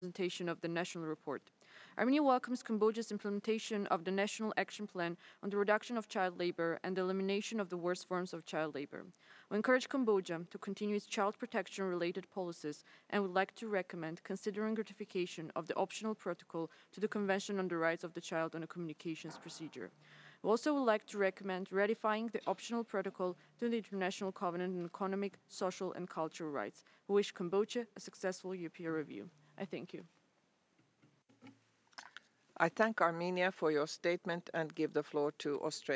presentation of the national report. Armenia welcomes Cambodia's implementation of the National Action Plan on the reduction of child labor and the elimination of the worst forms of child labor. We encourage Cambodia to continue its child protection related policies and would like to recommend considering ratification of the optional protocol to the Convention on the Rights of the Child on a Communications Procedure. We also would like to recommend ratifying the optional protocol to the International Covenant on Economic, Social, and Cultural Rights. We wish Cambodia a successful European review. I thank you. I thank Armenia for your statement and give the floor to Australia.